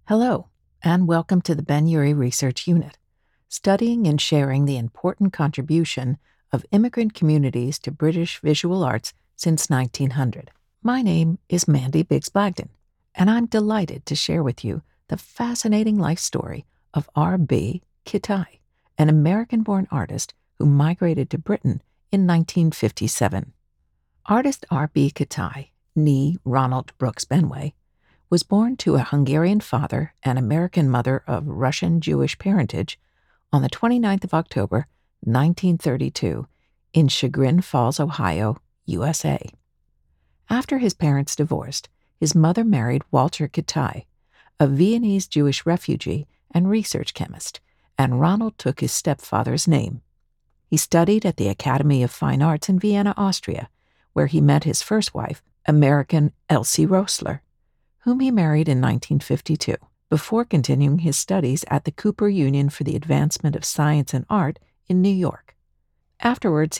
Hello, and welcome to the Ben-Uri Research Unit, studying and sharing the important contribution of immigrant communities to British visual arts since 1900. My name is Mandy Biggs-Blagden, and I'm delighted to share with you the fascinating life story of R.B. Kitaj, an American-born artist who migrated to Britain in 1957. Artist R.B. Kitaj, née Ronald Brooks Benway, was born to a Hungarian father and American mother of Russian Jewish parentage on the 29th of October, 1932, in Chagrin Falls, Ohio, USA. After his parents divorced, his mother married Walter Kitaj, a Viennese Jewish refugee and research chemist, and Ronald took his stepfather's name. He studied at the Academy of Fine Arts in Vienna, Austria, where he met his first wife, American Elsie Rosler, whom he married in 1952, before continuing his studies at the Cooper Union for the Advancement of Science and Art in New York. Afterwards,